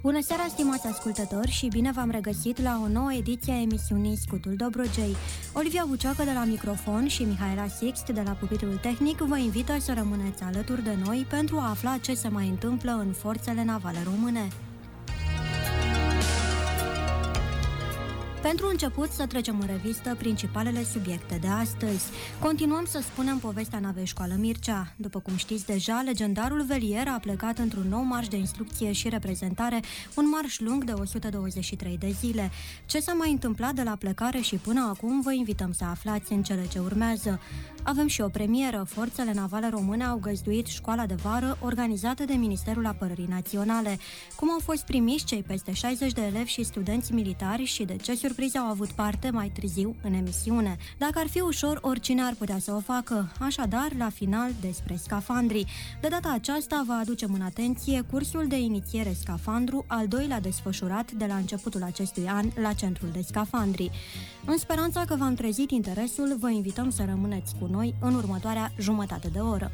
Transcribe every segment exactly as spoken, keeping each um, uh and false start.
Bună seara, stimați ascultători, și bine v-am regăsit la o nouă ediție a emisiunii Scutul Dobrogei. Olivia Buceacă de la microfon și Mihaela Sixt de la pupitrul tehnic vă invită să rămâneți alături de noi pentru a afla ce se mai întâmplă în forțele navale române. Pentru început, să trecem în revistă principalele subiecte de astăzi. Continuăm să spunem povestea navei Școală Mircea. După cum știți deja, legendarul velier a plecat într-un nou marș de instrucție și reprezentare, un marș lung de o sută douăzeci și trei de zile. Ce s-a mai întâmplat de la plecare și până acum, vă invităm să aflați în cele ce urmează. Avem și o premieră. Forțele navale române au găzduit școala de vară organizată de Ministerul Apărării Naționale. Cum au fost primiți cei peste șaizeci de elevi și studenți militari și de ce surprize au avut parte mai târziu în emisiune. Dacă ar fi ușor, oricine ar putea să o facă. Așadar, la final, despre scafandri. De data aceasta, vă aducem în atenție cursul de inițiere scafandru, al doilea desfășurat de la începutul acestui an la Centrul de Scafandri. În speranța că v-am trezit interesul, vă invităm să rămâneți cu noi în următoarea jumătate de oră.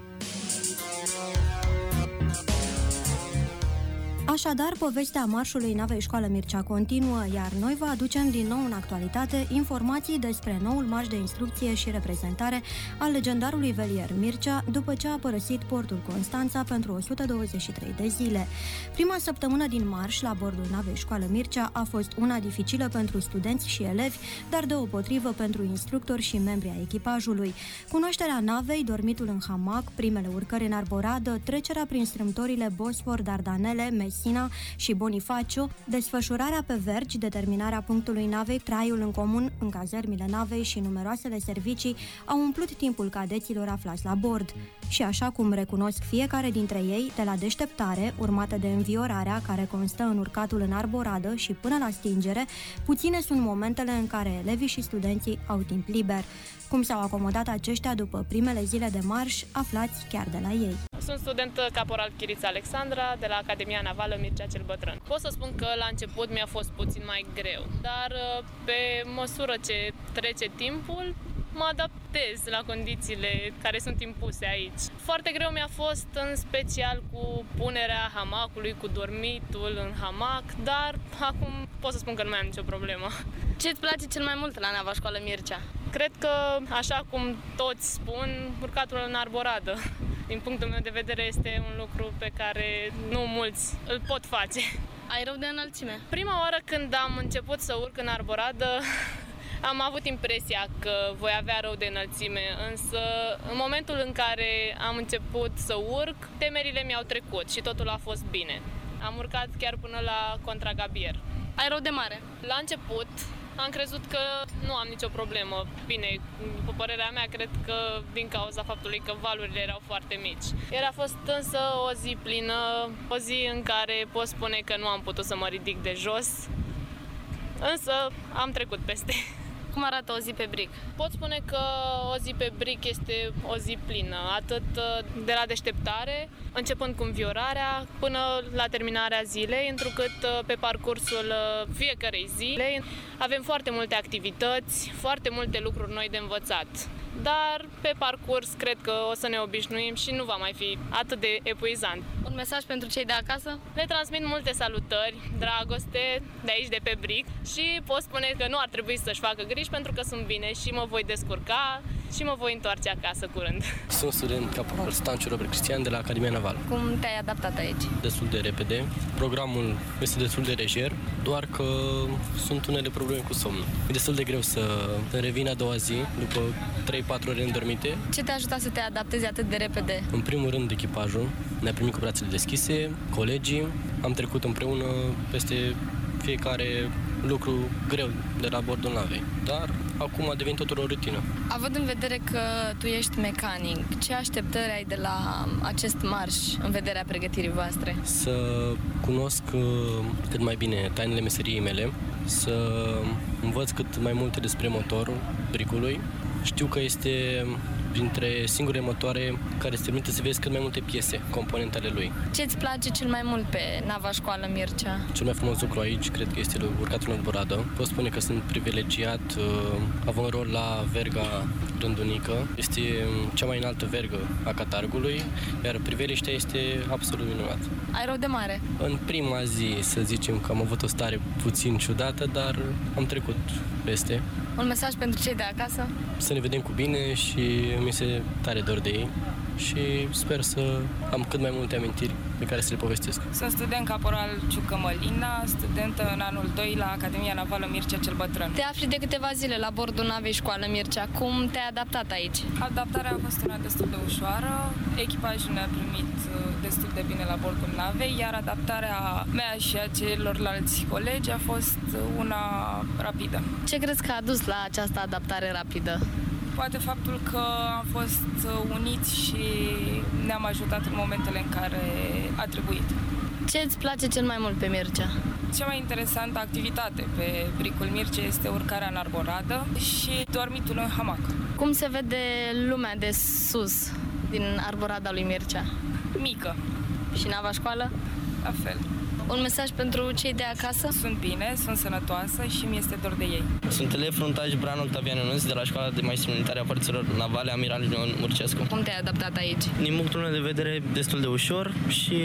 Așadar, povestea marșului navei Școală Mircea continuă, iar noi vă aducem din nou în actualitate informații despre noul marș de instrucție și reprezentare al legendarului velier Mircea, după ce a părăsit portul Constanța pentru o sută douăzeci și trei de zile. Prima săptămână din marș la bordul navei Școală Mircea a fost una dificilă pentru studenți și elevi, dar deopotrivă pentru instructori și membri ai echipajului. Cunoașterea navei, dormitul în hamac, primele urcări în arboradă, trecerea prin strâmtorile Bosfor, Dardanele, Messina și Bonifacio, desfășurarea pe vergi, determinarea punctului navei, traiul în comun în cazărmile navei și numeroasele servicii au umplut timpul cadeților aflați la bord. Și așa cum recunosc fiecare dintre ei, de la deșteptare, urmată de înviorarea, care constă în urcatul în arboradă, și până la stingere, puține sunt momentele în care elevii și studenții au timp liber. Cum s-au acomodat aceștia după primele zile de marș, aflați chiar de la ei. Sunt student caporal Chirița Alexandra de la Academia Navală Mircea cel Bătrân. Pot să spun că la început mi-a fost puțin mai greu, dar pe măsură ce trece timpul, mă adaptez la condițiile care sunt impuse aici. Foarte greu mi-a fost în special cu punerea hamacului, cu dormitul în hamac, dar acum pot să spun că nu mai am nicio problemă. Ce îți place cel mai mult la nava Școală Mircea? Cred că, așa cum toți spun, urcatul în arboradă. Din punctul meu de vedere, este un lucru pe care nu mulți îl pot face. Ai rău de înălțime? Prima oară când am început să urc în arboradă, am avut impresia că voi avea rău de înălțime, însă în momentul în care am început să urc, temerile mi-au trecut și totul a fost bine. Am urcat chiar până la contragabier. Ai rău de mare? La început am crezut că nu am nicio problemă. Bine, după părerea mea, cred că din cauza faptului că valurile erau foarte mici. Iar a fost însă o zi plină, o zi în care pot spune că nu am putut să mă ridic de jos, însă am trecut peste. Cum arată o zi pe bric? Pot spune că o zi pe bric este o zi plină, atât de la deșteptare, începând cu înviorarea, până la terminarea zilei, întrucât pe parcursul fiecărei zile avem foarte multe activități, foarte multe lucruri noi de învățat. Dar pe parcurs cred că o să ne obișnuim și nu va mai fi atât de epuizant. Un mesaj pentru cei de acasă? Le transmit multe salutări, dragoste de aici, de pe bric, și pot spune că nu ar trebui să-și facă griji pentru că sunt bine și mă voi descurca și mă voi întoarce acasă curând. Sunt student caporal Stanciu Robert Cristian de la Academia Navală. Cum te-ai adaptat aici? Destul de repede. Programul este destul de lejer, doar că sunt unele probleme cu somnul. E destul de greu să revin a doua zi, după trei patru ore îndormite. Ce te-a ajutat să te adaptezi atât de repede? În primul rând, echipajul ne-a primit cu brațele deschise, colegii, am trecut împreună peste fiecare lucru greu de la bordul navei, dar acum a devenit totul o rutină. Având în vedere că tu ești mecanic, ce așteptări ai de la acest marș în vederea pregătirii voastre? Să cunosc cât mai bine tainele meseriei mele, să învăț cât mai multe despre motorul bricului. Știu că este printre singurele motoare care îți permite să vezi cât mai multe piese, componentele lui. Ce îți place cel mai mult pe nava școală Mircea? Cel mai frumos lucru aici, cred că este urcatul în Arboradă. Pot spune că sunt privilegiat, având rol la verga rândunică. Este cea mai înaltă vergă a catargului, iar priveliștea este absolut minunat. Ai rău de mare? În prima zi, să zicem că am avut o stare puțin ciudată, dar am trecut peste. Un mesaj pentru cei de acasă? Să ne vedem cu bine și mi se tare dor de ei și sper să am cât mai multe amintiri pe care să le povestesc. Sunt student caporal Ciucă Mălina, studentă în anul doi la Academia Navală Mircea cel Bătrân. Te afli de câteva zile la bordul navei școală Mircea. Cum te-ai adaptat aici? Adaptarea a fost una destul de ușoară, echipajul ne-a primit destul de bine la bordul navei, iar adaptarea mea și a celorlalți colegi a fost una rapidă. Ce crezi că a dus la această adaptare rapidă? Poate faptul că am fost uniți și ne-am ajutat în momentele în care a trebuit. Ce îți place cel mai mult pe Mircea? Cea mai interesantă activitate pe bricul Mircea este urcarea în arboradă și dormitul în hamac. Cum se vede lumea de sus din arborada lui Mircea? Mică. Și nava școală? La fel. Un mesaj pentru cei de acasă? Sunt bine, sunt sănătoasă și mi este dor de ei. Sunt elev fruntaș Bran Octavian Ionuț de la Școala de Maestri Militari a Forțelor Navale Amiral Ion Murcescu. Cum te-ai adaptat aici? Din punctul meu de vedere, destul de ușor și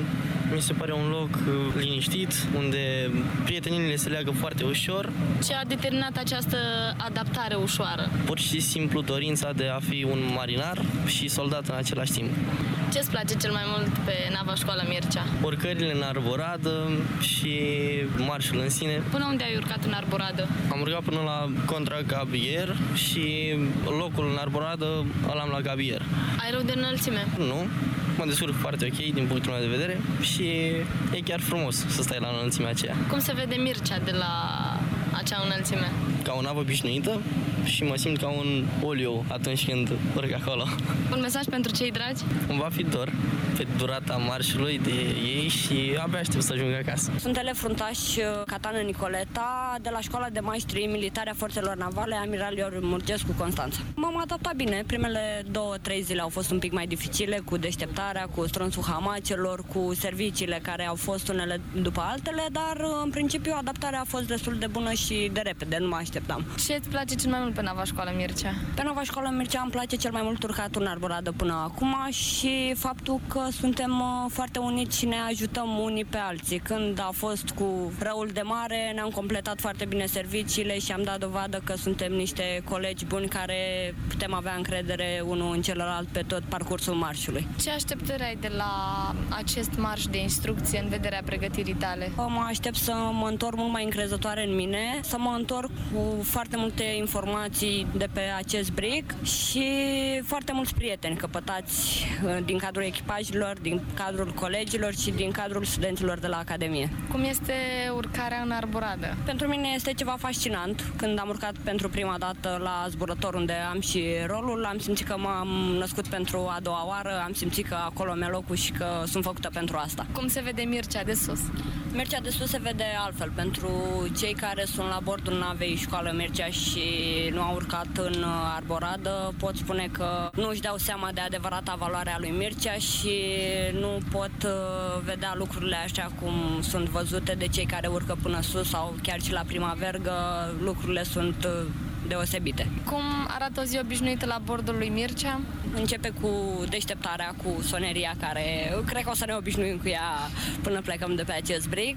mi se pare un loc liniștit, unde prietenile se leagă foarte ușor. Ce a determinat această adaptare ușoară? Pur și simplu dorința de a fi un marinar și soldat în același timp. Ce îți place cel mai mult pe nava școală Mircea? Urcările în arboradă și marșul în sine. Până unde ai urcat în arboradă? Am urcat până la contragabier și locul în arboradă îl am la gabier. Ai rău de înălțime? Nu, mă descurc foarte ok din punctul meu de vedere și e chiar frumos să stai la înălțimea aceea. Cum se vede Mircea de la acea înălțime? Ca o navă obișnuită și mă simt ca un oliu atunci când urc acolo. Un mesaj pentru cei dragi? Îmi va fi dor pe durata marșului de ei și abia aștept să ajung acasă. Sunt elev fruntaș Catană Nicoleta de la Școala de Maestri Militari a Forțelor Navale Amiral Ion Murcescu Constanța. M-am adaptat bine. Primele două, trei zile au fost un pic mai dificile cu deșteptarea, cu strânsul hamacelor, cu serviciile care au fost unele după altele, dar în principiu adaptarea a fost destul de bună și de repede, nu mă așteptam. Ce îți place cel mai mult pe nava școală Mircea? Pe nava școală Mircea îmi place cel mai mult urcatul în arboradă până acum și faptul că suntem foarte uniți și ne ajutăm unii pe alții. Când a fost cu răul de mare, ne-am completat foarte bine serviciile și am dat dovadă că suntem niște colegi buni care putem avea încredere unul în celălalt pe tot parcursul marșului. Ce așteptări ai de la acest marș de instrucție în vederea pregătirii tale? Mă aștept să mă întorc mult mai încrezătoare în mine, să mă întorc cu foarte multe informații de pe acest bric și foarte mulți prieteni căpătați din cadrul echipajelor, din cadrul colegilor și din cadrul studenților de la Academie. Cum este urcarea în arboradă? Pentru mine este ceva fascinant. Când am urcat pentru prima dată la zburător, unde am și rolul, am simțit că m-am născut pentru a doua oară, am simțit că acolo mi-e locul și că sunt făcută pentru asta. Cum se vede Mircea de sus? Mircea de sus se vede altfel. Pentru cei care sunt la bordul navei școală Mircea și nu au urcat în arboradă, pot spune că nu își dau seama de adevărata valoare a lui Mircea și nu pot vedea lucrurile așa cum sunt văzute de cei care urcă până sus sau chiar și la prima vergă, lucrurile sunt deosebite. Cum arată o zi obișnuită la bordul lui Mircea? Începe cu deșteptarea, cu soneria, care cred că o să ne obișnuim cu ea până plecăm de pe acest bric.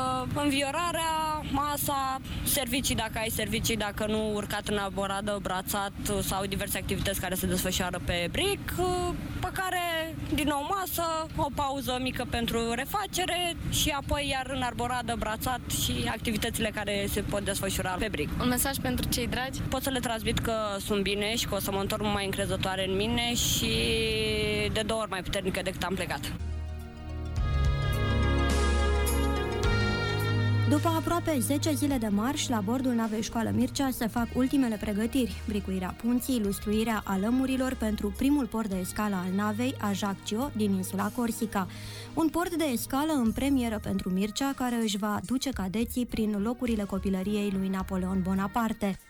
Înviorarea, masa, servicii dacă ai servicii, dacă nu, urcat în arboradă, brațat sau diverse activități care se desfășoară pe bric, pe care din nou masă, o pauză mică pentru refacere și apoi iar în arboradă, brațat și activitățile care se pot desfășura pe bric. Un mesaj pentru cei dragi? Pot să le transmit că sunt bine și că o să mă întorc mai încrezătoare în mine și de două ori mai puternică decât am plecat. După aproape zece zile de marș, la bordul navei școală Mircea se fac ultimele pregătiri, bricuirea punții, lustruirea alămurilor pentru primul port de escală al navei, Ajaccio, din insula Corsica. Un port de escală în premieră pentru Mircea, care își va duce cadeții prin locurile copilăriei lui Napoleon Bonaparte.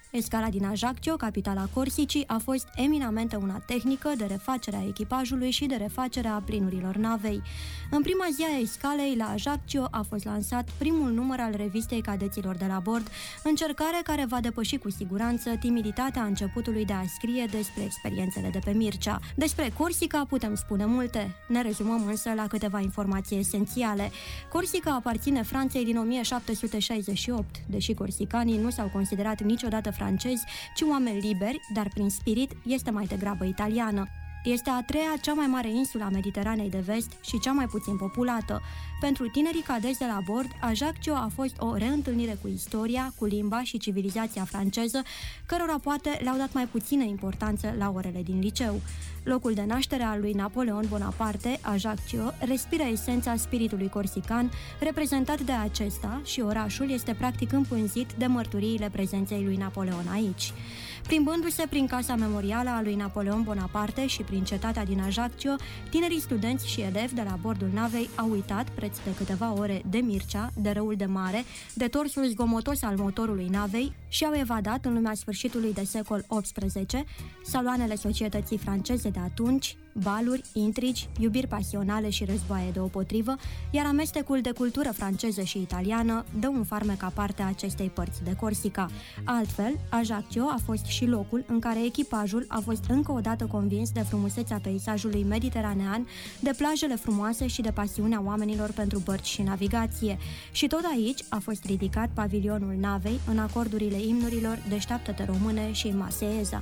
Escala din Ajaccio, capitala Corsicii, a fost eminamente una tehnică de refacere a echipajului și de refacere a plinurilor navei. În prima zi a escalei la Ajaccio a fost lansat primul număr al revistei cadeților de la bord, încercare care va depăși cu siguranță timiditatea începutului de a scrie despre experiențele de pe Mircea. Despre Corsica putem spune multe, ne rezumăm însă la câteva informații esențiale. Corsica aparține Franței din o mie șapte sute șaizeci și opt, deși corsicanii nu s-au considerat niciodată francezi, ci oameni liberi, dar prin spirit este mai degrabă italiană. Este a treia cea mai mare insulă a Mediteranei de Vest și cea mai puțin populată. Pentru tinerii cadeți de la bord, Ajaccio a fost o reîntâlnire cu istoria, cu limba și civilizația franceză, cărora poate le-au dat mai puțină importanță la orele din liceu. Locul de naștere al lui Napoleon Bonaparte, Ajaccio, respiră esența spiritului corsican, reprezentat de acesta, și orașul este practic împânzit de mărturiile prezenței lui Napoleon aici. Plimbându-se prin casa memorială a lui Napoleon Bonaparte și prin cetatea din Ajaccio, tinerii studenți și elevi de la bordul navei au uitat, preț de câteva ore, de Mircea, de râul de mare, de torsul zgomotos al motorului navei și au evadat în lumea sfârșitului de secol optsprezece, saloanele societății franceze de atunci, baluri, intrigi, iubiri pasionale și războaie deopotrivă, iar amestecul de cultură franceză și italiană dă un farmec aparte a acestei părți de Corsica. Altfel, Ajaccio a fost și locul în care echipajul a fost încă o dată convins de frumusețea peisajului mediteranean, de plajele frumoase și de pasiunea oamenilor pentru bărci și navigație. Și tot aici a fost ridicat pavilionul navei în acordurile imnurilor Deșteaptă-te române și Marseieza.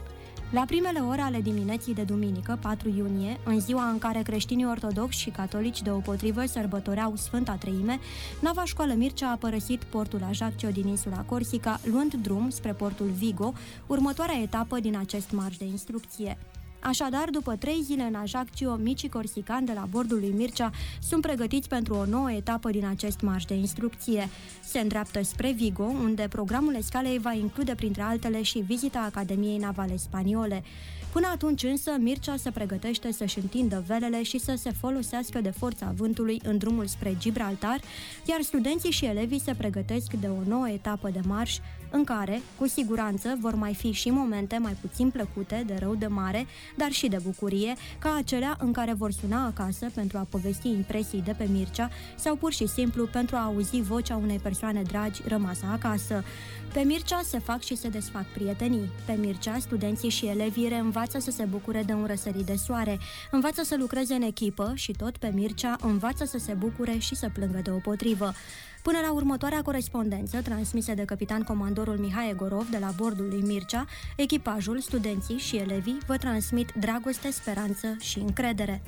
La primele ore ale dimineții de duminică, patru iunie, în ziua în care creștinii ortodoxi și catolici deopotrivă sărbătoreau Sfânta Treime, nava școală Mircea a părăsit portul Ajaccio din insula Corsica, luând drum spre portul Vigo, următoarea etapă din acest marș de instrucție. Așadar, după trei zile în Ajaccio, micii corsicani de la bordul lui Mircea sunt pregătiți pentru o nouă etapă din acest marș de instrucție. Se îndreaptă spre Vigo, unde programul escalei va include, printre altele, și vizita Academiei Navale Spaniole. Până atunci însă, Mircea se pregătește să-și întindă velele și să se folosească de forța vântului în drumul spre Gibraltar, iar studenții și elevii se pregătesc de o nouă etapă de marș, în care, cu siguranță, vor mai fi și momente mai puțin plăcute de rău de mare, dar și de bucurie, ca acelea în care vor suna acasă pentru a povesti impresii de pe Mircea sau pur și simplu pentru a auzi vocea unei persoane dragi rămasă acasă. Pe Mircea se fac și se desfac prietenii. Pe Mircea, studenții și elevii reînvață să se bucure de un răsărit de soare, învață să lucreze în echipă și tot pe Mircea învață să se bucure și să plângă deopotrivă. Până la următoarea corespondență, transmisă de capitan comandorul Mihai Egorov de la bordul lui Mircea, echipajul, studenții și elevii vă transmit dragoste, speranță și încredere.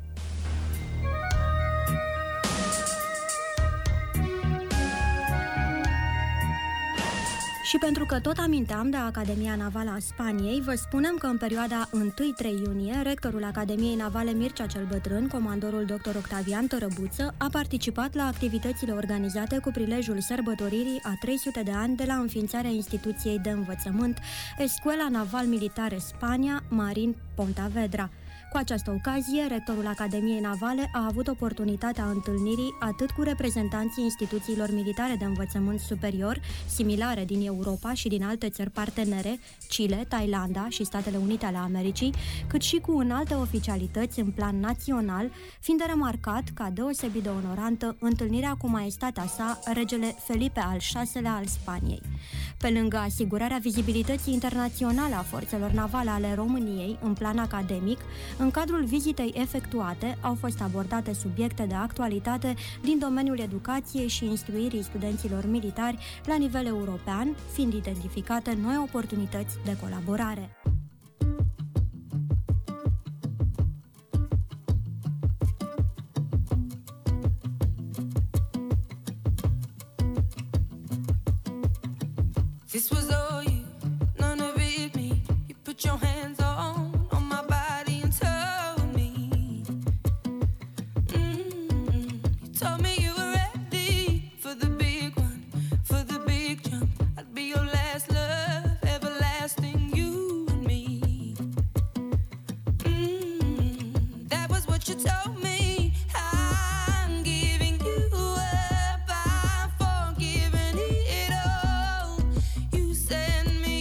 Și pentru că tot aminteam de Academia Navală a Spaniei, vă spunem că în perioada întâi-trei iunie, rectorul Academiei Navale Mircea cel Bătrân, comandorul doctor Octavian Tărăbuță, a participat la activitățile organizate cu prilejul sărbătoririi a trei sute de ani de la înființarea instituției de învățământ, Escuela Naval Militare Spania, Marin Pontevedra. Cu această ocazie, rectorul Academiei Navale a avut oportunitatea întâlnirii atât cu reprezentanții instituțiilor militare de învățământ superior, similare din Europa și din alte țări partenere, Chile, Thailanda și Statele Unite ale Americii, cât și cu înalte oficialități în plan național, fiind de remarcat ca deosebit de onorantă întâlnirea cu maestatea sa, regele Felipe al șaselea al Spaniei. Pe lângă asigurarea vizibilității internaționale a forțelor navale ale României în plan academic, în cadrul vizitei efectuate au fost abordate subiecte de actualitate din domeniul educației și instruirii studenților militari la nivel european, fiind identificate noi oportunități de colaborare. This was all you, none of it me. You put your hands on, on my body and told me. Mm-hmm. You told me you were ready for the big one, for the big jump. I'd be your last love, everlasting, you and me. Mm-hmm. That was what you told me. I'm giving you up, I'm forgiving it all. You send me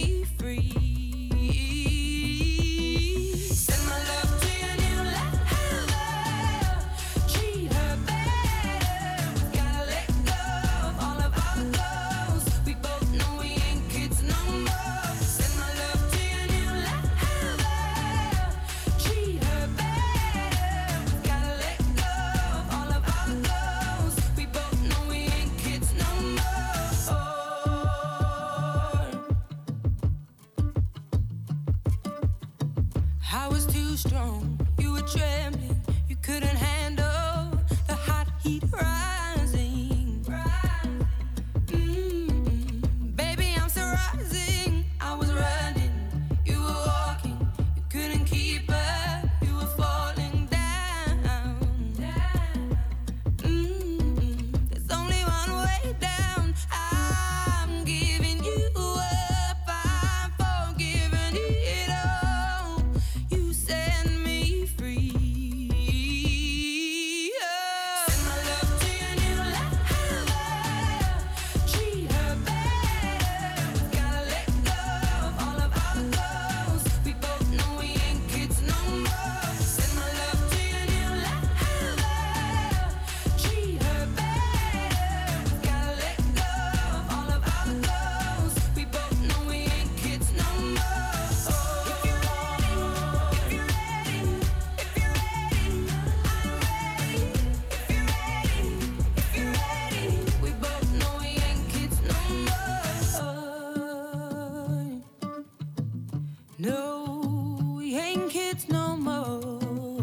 too strong. You were trembling, you couldn't handle the hot heat rising. Mm-mm. Baby, I'm so rising. I was running, you were walking, you couldn't keep up, you were falling down. Mm-mm. There's only one way down. I'm giving you up, I'm forgiving it all. You set me free. Oh. Send my love to your new lover. Treat her better. We gotta let go of all of our goals. We both know we ain't kids no more. Send my love to your new lover. Treat her better. We gotta let go of all of our goals. We both know we ain't kids no more. Oh. If you're ready, if you're ready, if you're ready, I'm ready. If you're ready, if you're ready, we both know we ain't kids no more. No, we ain't kids no more.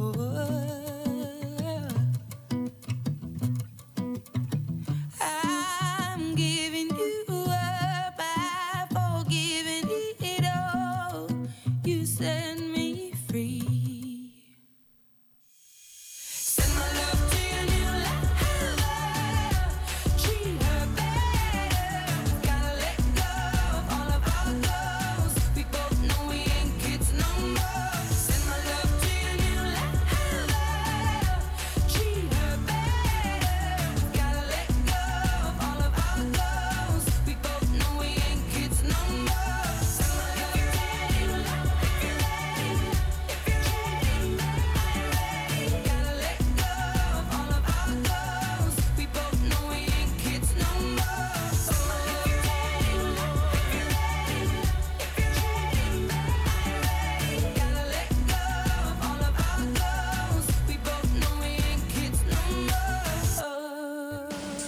I'm giving you up, I've forgiven it all. You set me free. Send my love to your new lover. Treat her better. Gotta let go of all of our goals. We both know we ain't kids no more. Send my love to your new lover. Treat her better. Gotta let go of all of our goals. We both know we ain't kids no more. Send my love to your new lover. If you're ready, if you're ready, I'm ready. Gotta let go of all of our goals. We both know we ain't kids no more. Send my love if you're ready, if you're ready, if you're ready, I'm ready. Gotta let go of all of our goals. We both know we ain't kids no more.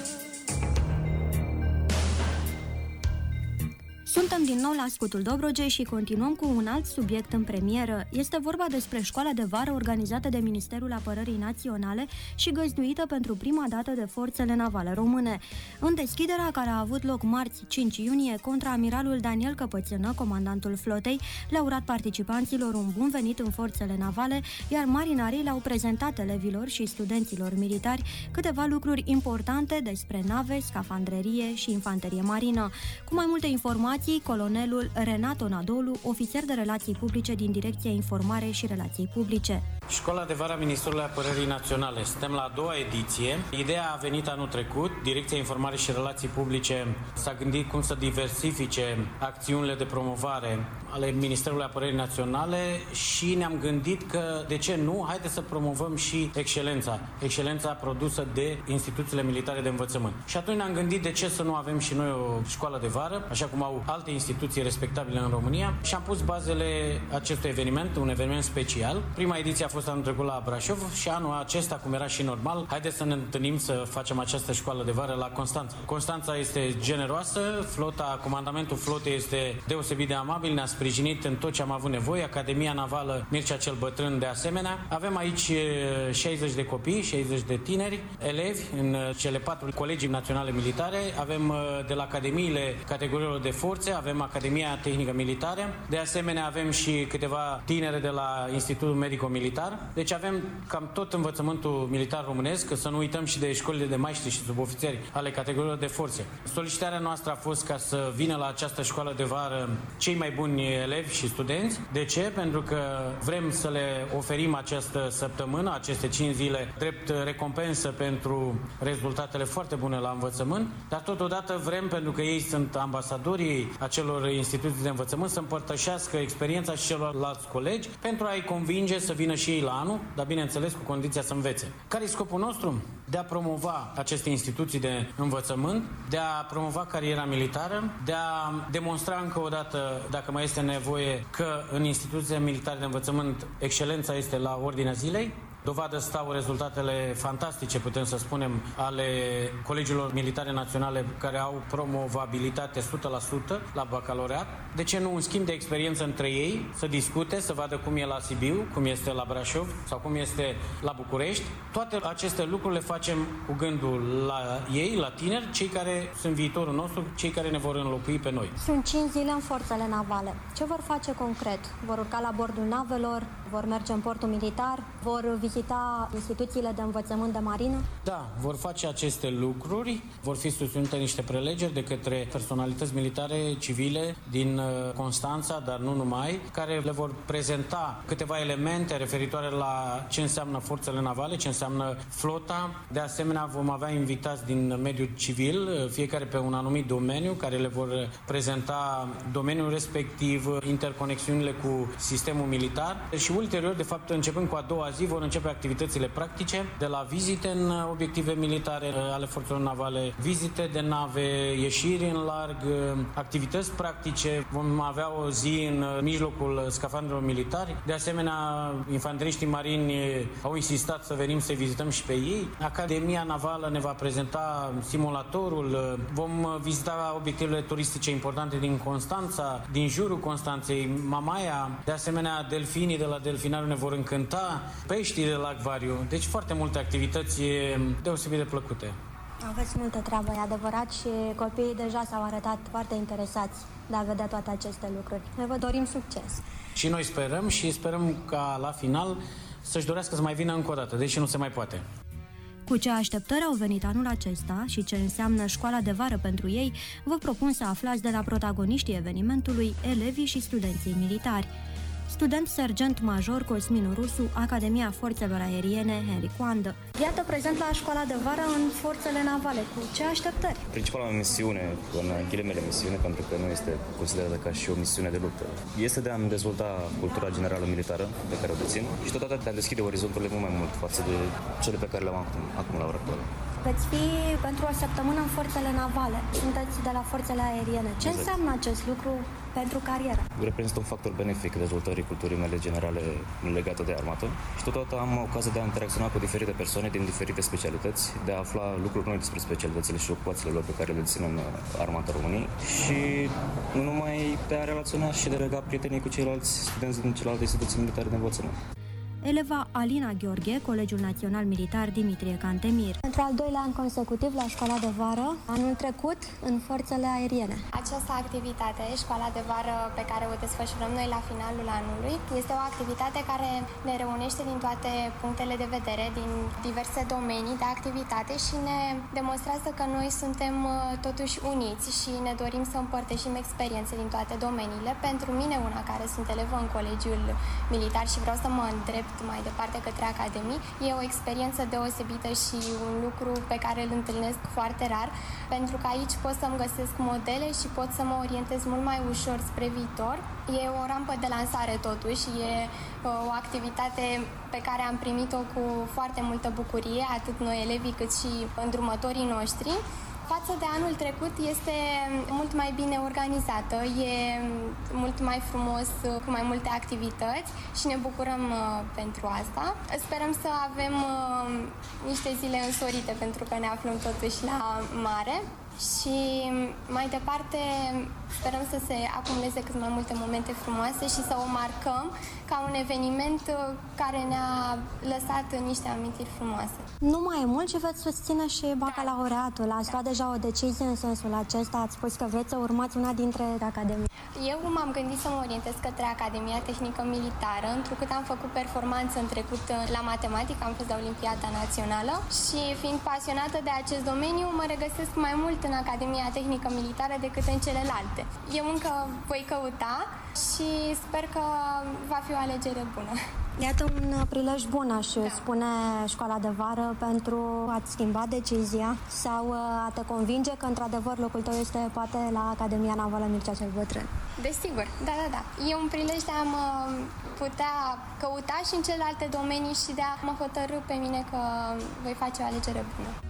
Suntem din nou la Scutul Dobrogei și continuăm cu un alt subiect în premieră. Este vorba despre școala de vară organizată de Ministerul Apărării Naționale și găzduită pentru prima dată de forțele navale române. În deschiderea care a avut loc marți cinci iunie, contraamiralul Daniel Căpățână, comandantul flotei, le-a urat participanților un bun venit în forțele navale, iar marinarii le-au prezentat elevilor și studenților militari câteva lucruri importante despre nave, scafandrerie și infanterie marină. Cu mai multe informații, colonelul Renato Nadolu, ofițer de relații publice din Direcția Informare și Relații Publice. Școala de vară a Ministerului Apărării Naționale. Suntem la a doua ediție. Ideea a venit anul trecut. Direcția Informare și Relații Publice s-a gândit cum să diversifice acțiunile de promovare ale Ministerului Apărării Naționale și ne-am gândit că, de ce nu, haide să promovăm și excelența. Excelența produsă de instituțiile militare de învățământ. Și atunci ne-am gândit de ce să nu avem și noi o școală de vară, așa cum au alte instituții respectabile în România, și am pus bazele acestui eveniment, un eveniment special. Prima ediție a fost anul trecut la Brașov și anul acesta, cum era și normal, haideți să ne întâlnim să facem această școală de vară la Constanța. Constanța este generoasă, flota, comandamentul flotei este deosebit de amabil, ne-a sprijinit în tot ce am avut nevoie, Academia Navală Mircea cel Bătrân de asemenea. Avem aici șaizeci de copii, șaizeci de tineri, elevi în cele patru colegii naționale militare, avem de la academiile categoriilor de forțe, avem Academia Tehnică Militară, de asemenea avem și câteva tinere de la Institutul Medico-Militar, deci avem cam tot învățământul militar românesc, să nu uităm și de școlile de maestri și subofițeri ale categoriilor de forțe. Solicitarea noastră a fost ca să vină la această școală de vară cei mai buni elevi și studenți. De ce? Pentru că vrem să le oferim această săptămână, aceste cinci zile, drept recompensă pentru rezultatele foarte bune la învățământ, dar totodată vrem, pentru că ei sunt ambasadorii acelor instituții de învățământ, să împărtășească experiența și celorlalți colegi pentru a-i convinge să vină și ei la anul, dar bineînțeles cu condiția să învețe. Care e scopul nostru? De a promova aceste instituții de învățământ, de a promova cariera militară, de a demonstra încă o dată, dacă mai este nevoie, că în instituțiile militare de învățământ excelența este la ordinea zilei Dovadă stau rezultatele fantastice, putem să spunem, ale colegiilor militare naționale care au promovabilitate o sută la sută la bacalaureat. De ce nu un schimb de experiență între ei, să discute, să vadă cum e la Sibiu, cum este la Brașov sau cum este la București. Toate aceste lucruri le facem cu gândul la ei, la tineri, cei care sunt viitorul nostru, cei care ne vor înlocui pe noi. Sunt cinci zile în forțele navale. Ce vor face concret? Vor urca la bordul navelor? Vor merge în portul militar? Vor vizita instituțiile de învățământ de marină? Da, vor face aceste lucruri, vor fi susținute niște prelegeri de către personalități militare civile din Constanța, dar nu numai, care le vor prezenta câteva elemente referitoare la ce înseamnă forțele navale, ce înseamnă flota. De asemenea, vom avea invitați din mediul civil, fiecare pe un anumit domeniu, care le vor prezenta domeniul respectiv, interconexiunile cu sistemul militar și ulterior, de fapt, începând cu a doua zi, vor începe activitățile practice, de la vizite în obiective militare ale forțelor navale, vizite de nave, ieșiri în larg, activități practice. Vom avea o zi în mijlocul scafandrilor militari. De asemenea, infanteriștii marini au insistat să venim să vizităm și pe ei. Academia Navală ne va prezenta simulatorul. Vom vizita obiectivele turistice importante din Constanța, din jurul Constanței, Mamaia. De asemenea, delfinii de la delfinariu ne vor încânta, peștii de la acvariu. Deci foarte multe activități deosebit de plăcute. Aveți multă treabă, e adevărat, și copiii deja s-au arătat foarte interesați de a vedea toate aceste lucruri. Noi vă dorim succes. Și noi sperăm și sperăm ca la final să-și dorească să mai vină încă o dată, deși nu se mai poate. Cu ce așteptări au venit anul acesta și ce înseamnă școala de vară pentru ei, vă propun să aflați de la protagoniștii evenimentului, elevii și studenții militari. Student sergent major Cosmin Rusu, Academia Forțelor Aeriene Henry Coandă. Iată prezent la școala de vară în forțele navale. Cu ce așteptări? Principala mea misiune, în ghilimele misiune, pentru că nu este considerată ca și o misiune de luptă, este de a-mi dezvolta cultura generală militară pe care o dețin și totodată de a deschide orizonturile mult mai mult față de cele pe care le am acum, acum la ora actuală. Veți fi pentru o săptămână în forțele navale. Sunteți de la forțele aeriene. Ce exact. înseamnă acest lucru pentru carieră? Reprezintă un factor benefic dezvoltării culturii mele generale legate de armată și totodată am ocazia de a interacționa cu diferite persoane din diferite specialități, de a afla lucruri noi despre specialitățile și ocupațiile lor pe care le țin în Armata României și nu numai de a relaționa și de a lega prietenii cu ceilalți studenți din celelalte instituții militare de învățământ. Eleva Alina Gheorghe, Colegiul Național Militar Dimitrie Cantemir. Pentru al doilea an consecutiv la școala de vară, anul trecut în forțele aeriene. Această activitate, școala de vară pe care o desfășurăm noi la finalul anului, este o activitate care ne reunește din toate punctele de vedere, din diverse domenii de activitate și ne demonstrează că noi suntem totuși uniți și ne dorim să împărtășim experiențe din toate domeniile. Pentru mine, una care sunt elevă în Colegiul Militar și vreau să mă îndrept mai departe către Academii, e o experiență deosebită și un lucru pe care îl întâlnesc foarte rar, pentru că aici pot să-mi găsesc modele și pot să mă orientez mult mai ușor spre viitor. E o rampă de lansare totuși, e o activitate pe care am primit-o cu foarte multă bucurie, atât noi elevii cât și îndrumătorii noștri. Față de anul trecut este mult mai bine organizată, e mult mai frumos, cu mai multe activități și ne bucurăm uh, pentru asta. Sperăm să avem uh, niște zile însorite pentru că ne aflăm totuși la mare și mai departe sperăm să se acumuleze cât mai multe momente frumoase și să o marcăm ca un eveniment care ne-a lăsat niște amintiri frumoase. Nu mai e mult și veți susține și bacalaureatul. Ați luat deja o decizie în sensul acesta? Ați spus că vreți să urmați una dintre academii. Eu m-am gândit să mă orientez către Academia Tehnică Militară, întrucât am făcut performanță în trecut la matematică, am fost la Olimpiada Națională și fiind pasionată de acest domeniu, mă regăsesc mai mult în Academia Tehnică Militară decât în celelalte. Eu încă voi căuta și sper că va fi o alegere bună. Iată un prilej bun, aș spune, școala de vară pentru a-ți schimba decizia sau a te convinge că într-adevăr locul tău este poate la Academia Navală Mircea cel Bătrân. Desigur, da, da, da. E un prilej de a mă putea căuta și în celelalte domenii și de a mă hotărî pe mine că voi face o alegere bună.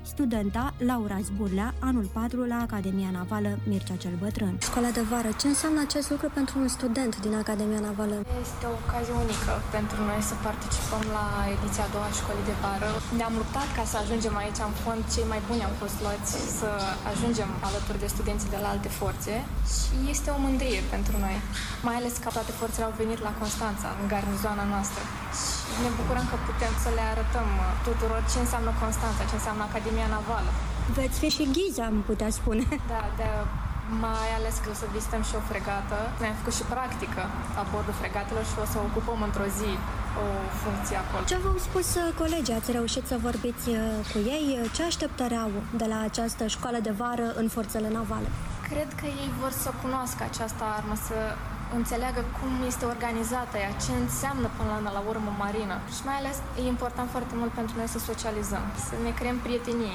studenta Laura Zburlea, anul patru la Academia Navală Mircea cel Bătrân. Școala de vară, ce înseamnă acest lucru pentru un student din Academia Navală? Este o ocazie unică pentru noi să participăm la ediția a doua a școlii de vară. Ne-am luptat ca să ajungem aici, în fond cei mai buni am fost luați să ajungem alături de studenții de la alte forțe și este o mândrie pentru noi, mai ales că toate forțele au venit la Constanța, în garnizoana noastră. Și ne bucurăm că putem să le arătăm tuturor ce înseamnă Constanța, ce înseamnă Academia Navală. Veți fi și ghizi, am putea spune. Da, de mai ales că o să vizităm și o fregată. Ne-am făcut și practică la bordul fregatelor și o să ocupăm într-o zi o funcție acolo. Ce v-au spus colegii? Ați reușit să vorbiți cu ei? Ce așteptări au de la această școală de vară în forțele navale? Cred că ei vor să cunoască această armă, să înțeleagă cum este organizată ea, ce înseamnă până la urmă marină. Și mai ales e important foarte mult pentru noi să socializăm, să ne creăm prietenii.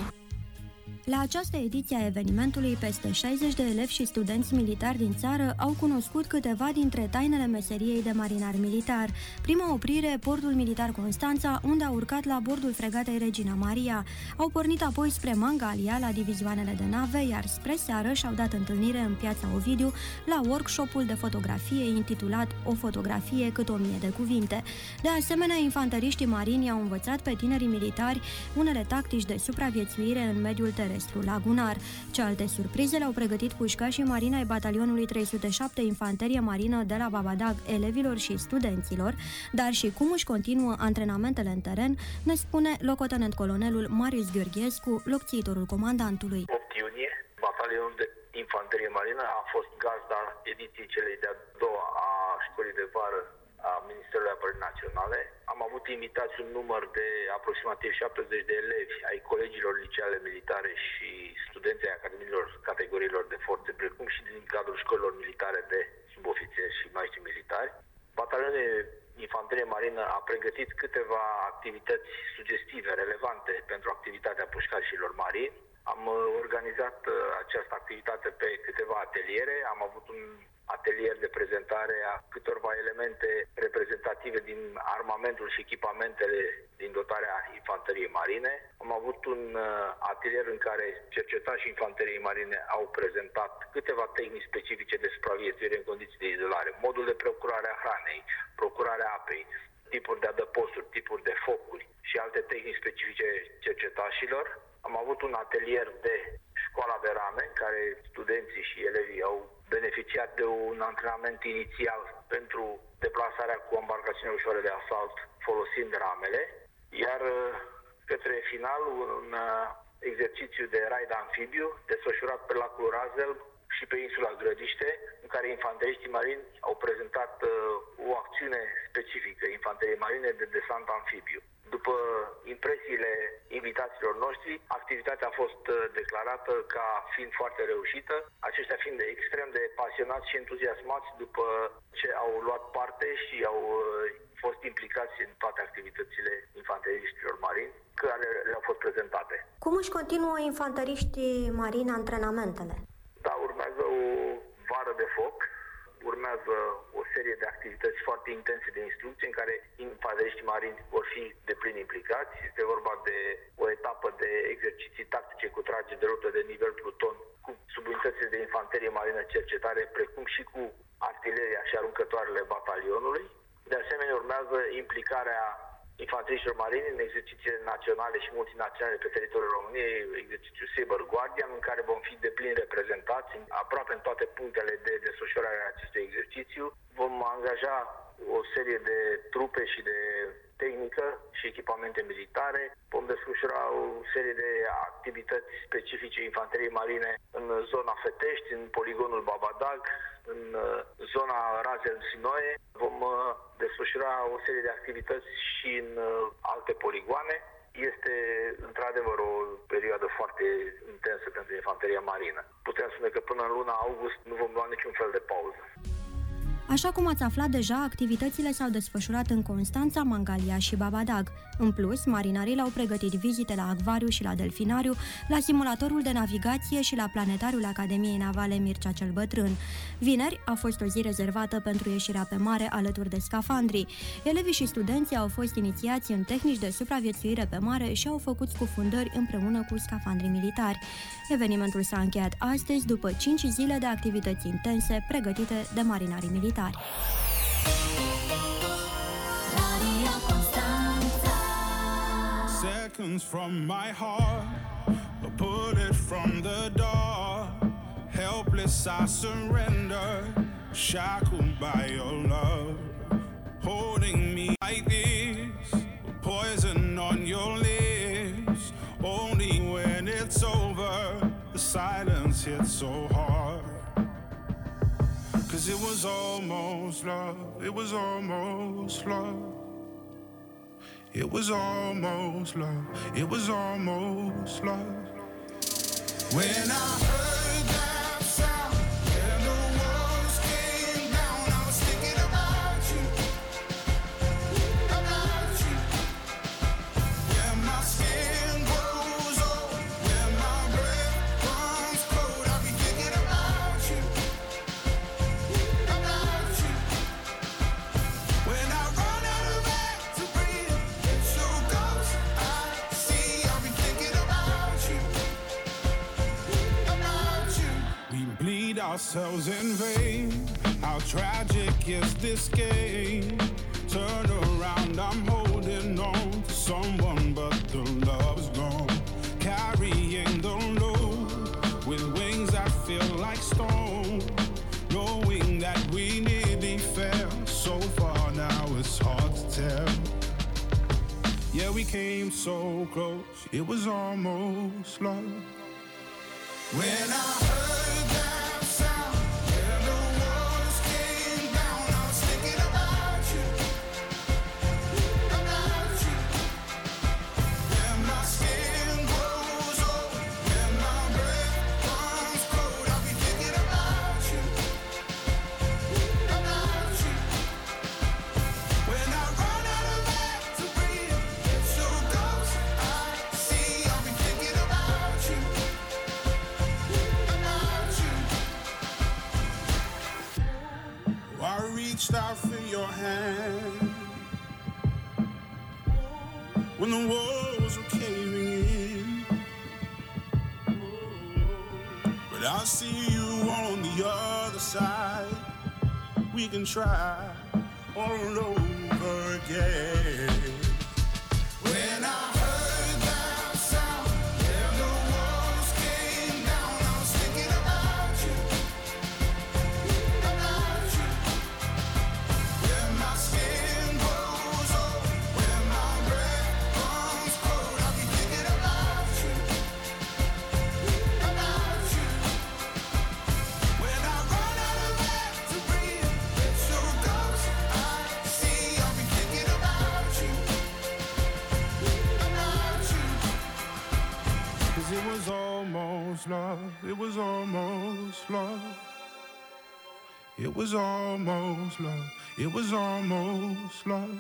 La această ediție a evenimentului, peste șaizeci de elevi și studenți militari din țară au cunoscut câteva dintre tainele meseriei de marinar militar. Prima oprire, portul militar Constanța, unde au urcat la bordul fregatei Regina Maria. Au pornit apoi spre Mangalia, la divizioanele de nave, iar spre seară și-au dat întâlnire în Piața Ovidiu, la workshopul de fotografie intitulat O fotografie cât o mie de cuvinte. De asemenea, infanteriștii marini au învățat pe tinerii militari unele tactici de supraviețuire în mediul terestru lagunar. Ce alte surprize le-au pregătit pușcașii marini ai batalionului trei sute șapte Infanterie Marină de la Babadag elevilor și studenților, dar și cum își continuă antrenamentele în teren, ne spune locotenent colonelul Marius Gheorghescu, locțiitorul comandantului. opt iunie, batalionul de Infanterie Marină a fost gazda ediției celei de-a doua a școlii de vară a Ministerului Apărării Naționale. Am avut invitați un număr de aproximativ șaptezeci de elevi ai colegiilor liceale militare și studenții ai academiilor categoriilor de forțe, precum și din cadrul școlilor militare de subofițeri și maestri militari. Batalionul de Infanterie Marină a pregătit câteva activități sugestive, relevante pentru activitatea pușcașilor marini. Am organizat această activitate pe câteva ateliere, am avut un atelier de prezentare a câtorva elemente reprezentative din armamentul și echipamentele din dotarea infanteriei marine. Am avut un atelier în care cercetașii infanteriei marine au prezentat câteva tehnici specifice de supraviețuire în condiții de izolare, modul de procurare a hranei, procurarea apei, tipuri de adăposturi, tipuri de focuri și alte tehnici specifice cercetașilor. Am avut un atelier de școala de rame, în care studenții și elevii au beneficiat de un antrenament inițial pentru deplasarea cu embarcațiuni ușoare de asalt folosind ramele, iar către final un exercițiu de raid amfibiu desfășurat pe lacul Razel și pe insula Grădiște, în care infanteriștii marini au prezentat o acțiune specifică infanteriei marine de desant amfibiu. După impresiile invitaților noștri, activitatea a fost declarată ca fiind foarte reușită, aceștia fiind extrem de pasionați și entuziasmați după ce au luat parte și au fost implicați în toate activitățile infanteriștilor marini care le-au fost prezentate. Cum își continuă infanteriștii marini antrenamentele? Da, urmează o vară de foc, urmează o serie de activități foarte intense de instrucție în care infanteriștii marini vor fi de plin implicați. Este vorba de o etapă de exerciții tactice cu trage de rută de nivel pluton cu subunitățile de infanterie marină cercetare, precum și cu artileria și aruncătoarele batalionului. De asemenea, urmează implicarea infanteriștilor marini în exercițiile naționale și multinaționale pe teritoriul României, exercițiul Saber Guardian, în care vom fi de plin reprezentați aproape în toate punctele de desfășurare a acestui exercițiu. Vom angaja o serie de trupe și de tehnică și echipamente militare. Vom desfășura o serie de activități specifice infanteriei marine în zona Fetești, în poligonul Babadag, în zona Razel-Sinoe. Vom desfășura o serie de activități și în alte poligoane. Este într-adevăr o perioadă foarte intensă pentru infanteria marină. Putem spune că până în luna august nu vom lua niciun fel de pauză. Așa cum ați aflat deja, activitățile s-au desfășurat în Constanța, Mangalia și Babadag. În plus, marinarii le-au pregătit vizite la acvariu și la delfinariu, la simulatorul de navigație și la planetariul Academiei Navale Mircea cel Bătrân. Vineri a fost o zi rezervată pentru ieșirea pe mare alături de scafandri. Elevii și studenții au fost inițiați în tehnici de supraviețuire pe mare și au făcut scufundări împreună cu scafandrii militari. Evenimentul s-a încheiat astăzi după cinci zile de activități intense pregătite de marinarii militari. Seconds from my heart, a bullet from the door. Helpless I surrender, shackled by your love. Holding me like this, poison on your lips. Only when it's over, the silence hits so hard. Cause it was almost love, it was almost love. It was almost love, it was almost love. When I heard that sound and the walls came down, I was thinking about you, about you. Yeah, my skin grows old, when my breath comes cold, I'll be thinking about you. Ourselves in vain. How tragic is this game? Turn around, I'm holding on to someone, but the love's gone. Carrying the load with wings that feel like stone. Knowing that we nearly fell so far, now it's hard to tell. Yeah, we came so close, it was almost love. When I heard that out for your hand when the walls were caving in, but I see you on the other side. We can try all over again. When I heard that sound and the walls came down, I was thinking about you, about you. When my skin grows old, when my breath comes cold, I'll be thinking about you, about you. When I run out of air to breathe, it's your ghost I see. I'll be thinking about you, about you. 'Cause it was almost love, it was almost love. It was almost love, it was almost love.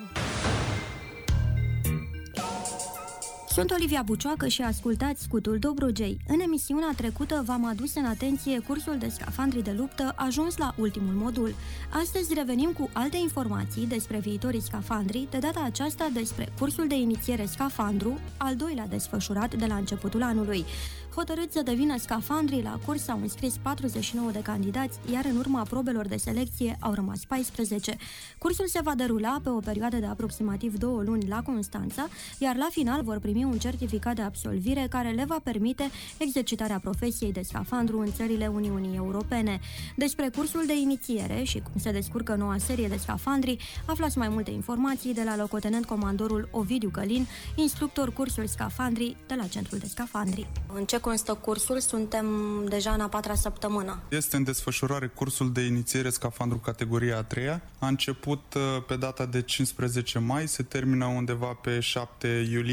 Sunt Olivia Bucioacă și ascultați Scutul Dobrogei. În emisiunea trecută v-am adus în atenție cursul de scafandri de luptă ajuns la ultimul modul. Astăzi revenim cu alte informații despre viitorii scafandri, de data aceasta despre cursul de inițiere scafandru, al doilea desfășurat de la începutul anului. Hotărâți să devină scafandri, la curs s-au înscris patruzeci și nouă de candidați, iar în urma probelor de selecție au rămas paisprezece. Cursul se va derula pe o perioadă de aproximativ două luni la Constanța, iar la final vor primi un certificat de absolvire care le va permite exercitarea profesiei de scafandru în țările Uniunii Europene. Despre cursul de inițiere și cum se descurcă noua serie de scafandri, aflați mai multe informații de la locotenent comandorul Ovidiu Călin, instructor cursul scafandri de la Centrul de Scafandri. În ce constă cursul? Suntem deja în a patra săptămână. Este în desfășurare cursul de inițiere scafandru categoria a treia. A început pe data de cincisprezece mai, se termină undeva pe șapte iulie.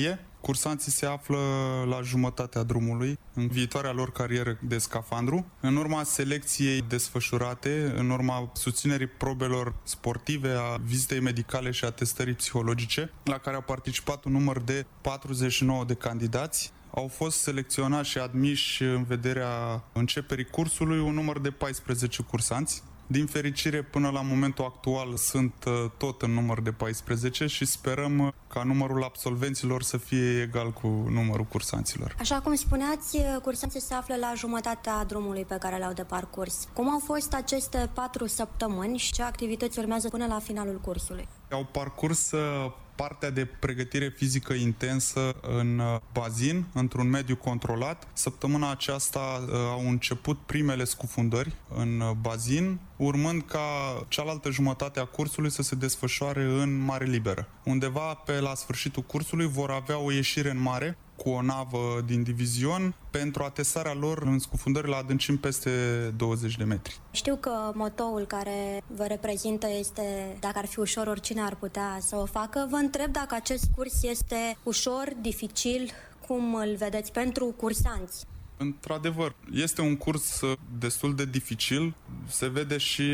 Cursanții se află la jumătatea drumului în viitoarea lor carieră de scafandru. În urma selecției desfășurate, în urma susținerii probelor sportive, a vizitei medicale și a testării psihologice, la care au participat un număr de patruzeci și nouă de candidați, au fost selecționați și admiși în vederea începerii cursului un număr de paisprezece cursanți. Din fericire, până la momentul actual sunt tot în număr de paisprezece și sperăm ca numărul absolvenților să fie egal cu numărul cursanților. Așa cum spuneați, cursanții se află la jumătatea drumului pe care l-au de parcurs. Cum au fost aceste patru săptămâni și ce activități urmează până la finalul cursului? Au parcurs partea de pregătire fizică intensă în bazin, într-un mediu controlat. Săptămâna aceasta au început primele scufundări în bazin, urmând ca cealaltă jumătate a cursului să se desfășoare în mare liberă. Undeva pe la sfârșitul cursului vor avea o ieșire în mare cu o navă din divizion pentru atestarea lor în scufundări la adâncimi peste douăzeci de metri. Știu că motoul care vă reprezintă este dacă ar fi ușor, oricine ar putea să o facă. Vă întreb dacă acest curs este ușor, dificil, cum îl vedeți pentru cursanți? Într-adevăr, este un curs destul de dificil. Se vede și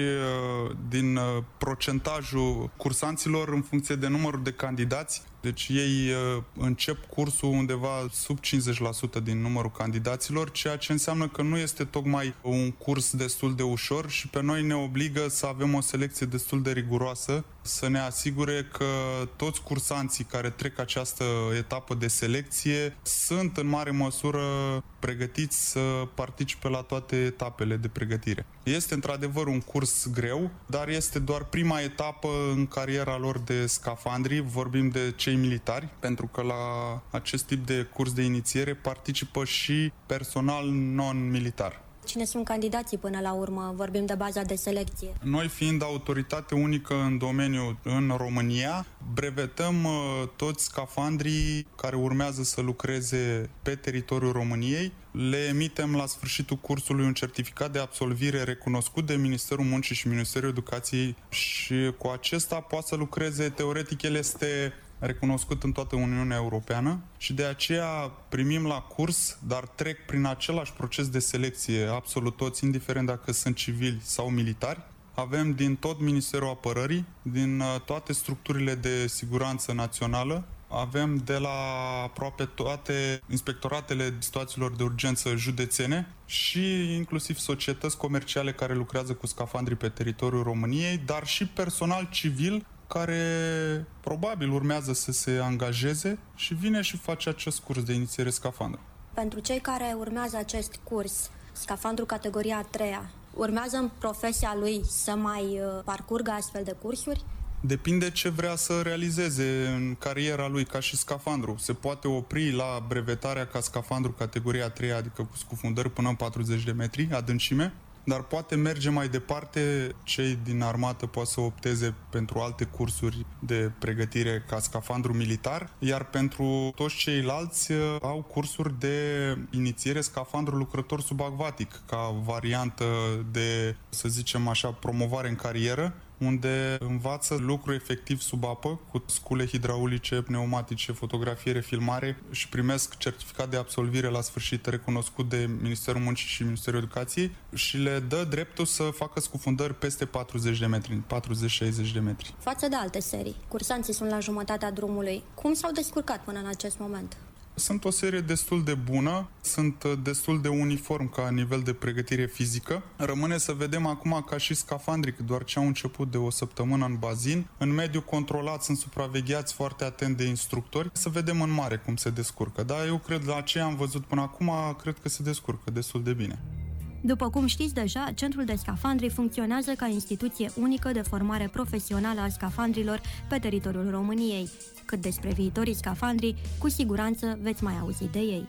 din procentajul cursanților în funcție de numărul de candidați. Deci ei încep cursul undeva sub cincizeci la sută din numărul candidaților, ceea ce înseamnă că nu este tocmai un curs destul de ușor și pe noi ne obligă să avem o selecție destul de riguroasă, să ne asigure că toți cursanții care trec această etapă de selecție sunt în mare măsură pregătiți să participe la toate etapele de pregătire. Este într-adevăr un curs greu, dar este doar prima etapă în cariera lor de scafandri. Vorbim de cei militari, pentru că la acest tip de curs de inițiere participă și personal non-militar. Cine sunt candidații până la urmă? Vorbim de baza de selecție. Noi, fiind autoritate unică în domeniu în România, brevetăm uh, toți scafandrii care urmează să lucreze pe teritoriul României. Le emitem la sfârșitul cursului un certificat de absolvire recunoscut de Ministerul Muncii și Ministerul Educației și cu acesta poate să lucreze. Teoretic, el este recunoscut în toată Uniunea Europeană și de aceea primim la curs, dar trec prin același proces de selecție absolut toți, indiferent dacă sunt civili sau militari. Avem din tot Ministerul Apărării, din toate structurile de siguranță națională, avem de la aproape toate inspectoratele situațiilor de urgență județene și inclusiv societăți comerciale care lucrează cu scafandrii pe teritoriul României, dar și personal civil care probabil urmează să se angajeze și vine și face acest curs de inițiere scafandru. Pentru cei care urmează acest curs, scafandru categoria a treia, urmează în profesia lui să mai parcurgă astfel de cursuri? Depinde ce vrea să realizeze în cariera lui ca și scafandru. Se poate opri la brevetarea ca scafandru categoria a treia, adică cu scufundări până în patruzeci de metri adâncime, dar poate merge mai departe. Cei din armată pot să opteze pentru alte cursuri de pregătire ca scafandru militar, iar pentru toți ceilalți au cursuri de inițiere scafandru lucrător subacvatic, ca variantă de, să zicem așa, promovare în carieră, unde învață lucru efectiv sub apă, cu scule hidraulice, pneumatice, fotografiere, filmare și primesc certificat de absolvire la sfârșit recunoscut de Ministerul Muncii și Ministerul Educației și le dă dreptul să facă scufundări peste patruzeci de metri, patruzeci șaizeci de metri. Față de alte serii, cursanții sunt la jumătatea drumului. Cum s-au descurcat până în acest moment? Sunt o serie destul de bună, sunt destul de uniform ca nivel de pregătire fizică. Rămâne să vedem acum ca și scafandrii, că doar ce au început de o săptămână în bazin, în mediu controlat, sunt supravegheați foarte atent de instructori, să vedem în mare cum se descurcă. Dar eu cred, la ce am văzut până acum, cred că se descurcă destul de bine. După cum știți deja, Centrul de Scafandri funcționează ca instituție unică de formare profesională a scafandrilor pe teritoriul României. Cât despre viitorii scafandri, cu siguranță veți mai auzi de ei.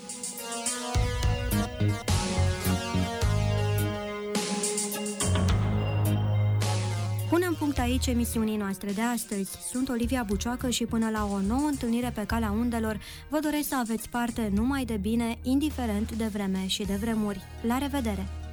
Punem punct aici emisiunii noastre de astăzi. Sunt Olivia Bucioacă și până la o nouă întâlnire pe calea undelor, vă doresc să aveți parte numai de bine, indiferent de vreme și de vremuri. La revedere!